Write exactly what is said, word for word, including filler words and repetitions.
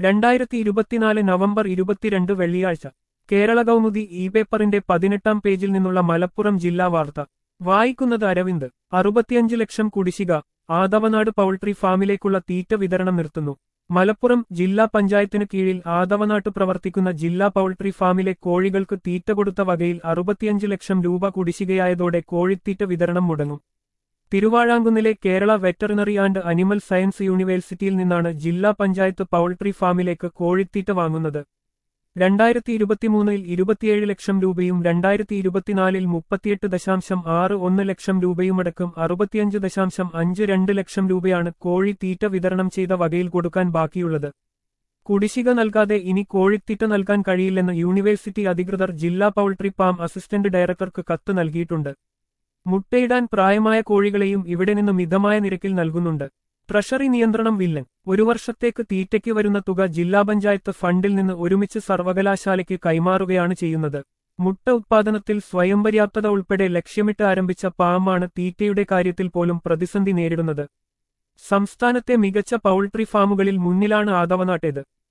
രണ്ടായിരത്തി ഇരുപത്തിനാല് നവംബർ ഇരുപത്തിരണ്ട് വെള്ളിയാഴ്ച കേരള കൗമുദി ഇ പേപ്പറിന്റെ പതിനെട്ടാം പേജിൽ നിന്നുള്ള മലപ്പുറം ജില്ലാ വാർത്ത വായിക്കുന്നത് അരവിന്ദ്. അറുപത്തിയഞ്ച് ലക്ഷം കുടിശ്ശിക, ആദവനാട് പൗൾട്രി ഫാമിലേക്കുള്ള തീറ്റ വിതരണം നിർത്തുന്നു. മലപ്പുറം ജില്ലാ പഞ്ചായത്തിന് കീഴിൽ ആദവനാട്ട് പ്രവർത്തിക്കുന്ന ജില്ലാ പൗൾട്രി ഫാമിലെ കോഴികൾക്ക് തീറ്റ കൊടുത്ത വകയിൽ അറുപത്തിയഞ്ച് ലക്ഷം രൂപ കുടിശ്ശികയായതോടെ കോഴിത്തീറ്റ വിതരണം മുടങ്ങും. തിരുവാഴാങ്കുന്നിലെ Kerala veterinary and animal science യൂണിവേഴ്സിറ്റിയിൽ നിന്നാണ് ജില്ലാ പഞ്ചായത്ത് പൗൾട്രി ഫാമിലേക്ക് കോഴിത്തീറ്റ വാങ്ങുന്നത്. രണ്ടായിരത്തി ഇരുപത്തിമൂന്നിൽ ഇരുപത്തിയേഴ് ലക്ഷം രൂപയും രണ്ടായിരത്തി ഇരുപത്തിനാലിൽ മുപ്പത്തിയെട്ട് ദശാംശം ആറ് ഒന്ന് ലക്ഷം രൂപയുമടക്കം അറുപത്തിയഞ്ച് ദശാംശം അഞ്ച് രണ്ട് ലക്ഷം രൂപയാണ് കോഴി തീറ്റ വിതരണം ചെയ്ത വകയിൽ കൊടുക്കാൻ ബാക്കിയുള്ളത്. കുടിശ്ശിക നൽകാതെ ഇനി കോഴിത്തീറ്റ നൽകാൻ കഴിയില്ലെന്ന് യൂണിവേഴ്സിറ്റി അധികൃതർ ജില്ലാ പൗൾട്രി ഫാം അസിസ്റ്റന്റ് ഡയറക്ടർക്ക് കത്ത് നൽകിയിട്ടുണ്ട്. മുട്ടയിടാൻ പ്രായമായ കോഴികളെയും ഇവിടെ നിന്ന് മിതമായ നിരക്കിൽ നൽകുന്നുണ്ട്. ട്രഷറി നിയന്ത്രണം വില്ലൻ. ഒരു വർഷത്തേക്ക് തീറ്റയ്ക്ക് വരുന്ന തുക ജില്ലാ പഞ്ചായത്ത് ഫണ്ടിൽ നിന്ന് ഒരുമിച്ച് സർവകലാശാലയ്ക്ക് കൈമാറുകയാണ് ചെയ്യുന്നത്. മുട്ട ഉത്പാദനത്തിൽ സ്വയംപര്യാപ്തത ഉൾപ്പെടെ ലക്ഷ്യമിട്ട് ആരംഭിച്ച ഫാമാണ് തീറ്റയുടെ കാര്യത്തിൽ പോലും പ്രതിസന്ധി നേരിടുന്നത്. സംസ്ഥാനത്തെ മികച്ച പൗൾട്രി ഫാമുകളിൽ മുന്നിലാണ് ആദവനാട്ടേത്.